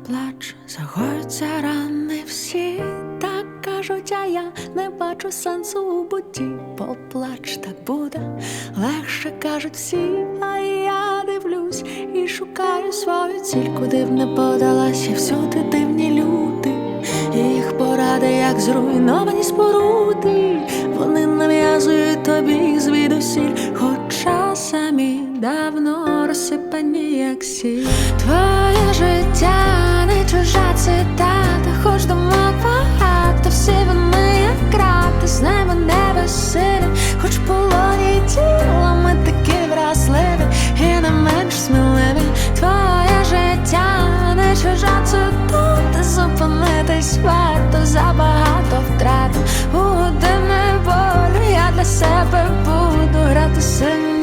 плач, загоються рани всі, так кажуть, а я не бачу сенсу у бутті. Поплач, так буде легше, кажуть всі, а я дивлюсь і шукаю свою ціль, куди б не подалась, і всюди дивні люди, і їх поради, як зруйновані споруди. Вони нав'язують тобі звідусіль, хоча самі давно розсипані, як сіль. Твоє життя не чужа цитата, хоч думок багато, всі вони як крати, з неба небесини, хоч в полоні тіла ми такі вразливі і не менш сміливі. Твоє життя не чужа цитата, зупинитись варто, забагато втрат. У години болю я для себе буду грати сильно.